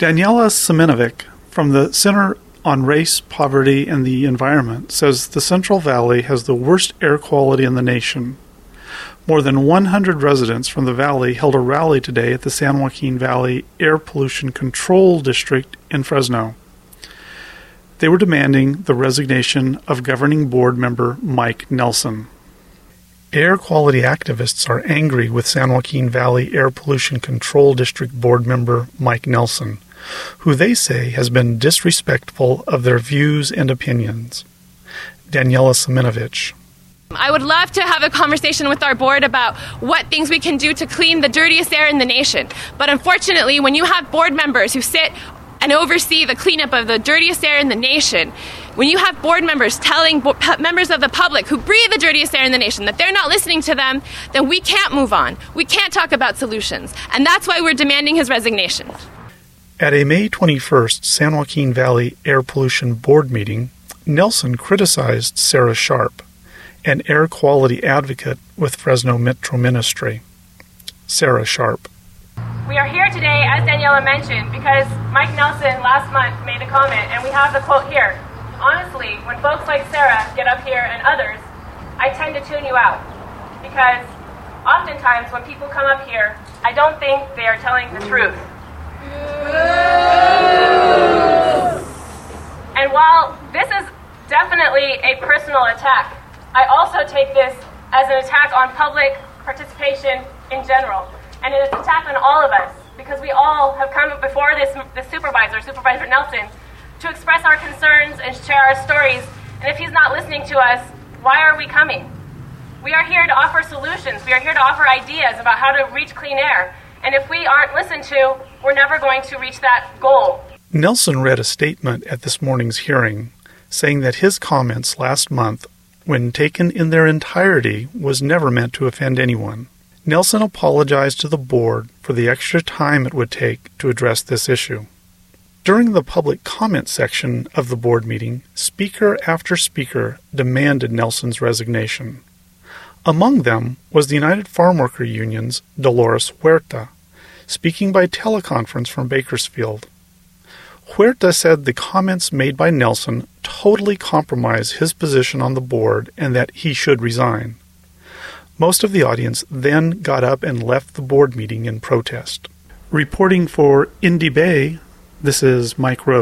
Daniela Seminovic from the Center on Race, Poverty, and the Environment says the Central Valley has the worst air quality in the nation. More than 100 residents from the valley held a rally today at the San Joaquin Valley Air Pollution Control District in Fresno. They were demanding the resignation of Governing Board member Mike Nelson. Air quality activists are angry with San Joaquin Valley Air Pollution Control District Board member Mike Nelson, who they say has been disrespectful of their views and opinions. Daniela Seminovic. I would love to have a conversation with our board about what things we can do to clean the dirtiest air in the nation. But unfortunately, when you have board members who sit and oversee the cleanup of the dirtiest air in the nation, when you have board members telling members of the public who breathe the dirtiest air in the nation that they're not listening to them, then we can't move on. We can't talk about solutions. And that's why we're demanding his resignation. At a May 21st San Joaquin Valley Air Pollution Board meeting, Nelson criticized Sarah Sharp, an air quality advocate with Fresno Metro Ministry. Sarah Sharp. We are here today, as Daniela mentioned, because Mike Nelson last month made a comment, and we have the quote here. Honestly, when folks like Sarah get up here and others, I tend to tune you out. Because oftentimes when people come up here, I don't think they are telling the truth. And while this is definitely a personal attack, I also take this as an attack on public participation in general. And it is an attack on all of us, because we all have come before this Supervisor Nelson, to express our concerns and share our stories. And if he's not listening to us, why are we coming? We are here to offer solutions. We are here to offer ideas about how to reach clean air. And if we aren't listened to, we're never going to reach that goal. Nelson read a statement at this morning's hearing saying that his comments last month, when taken in their entirety, was never meant to offend anyone. Nelson apologized to the board for the extra time it would take to address this issue. During the public comment section of the board meeting, speaker after speaker demanded Nelson's resignation. Among them was the United Farm Worker Union's Dolores Huerta, speaking by teleconference from Bakersfield. Huerta said the comments made by Nelson totally compromise his position on the board and that he should resign. Most of the audience then got up and left the board meeting in protest. Reporting for Indy Bay, this is Mike Rose.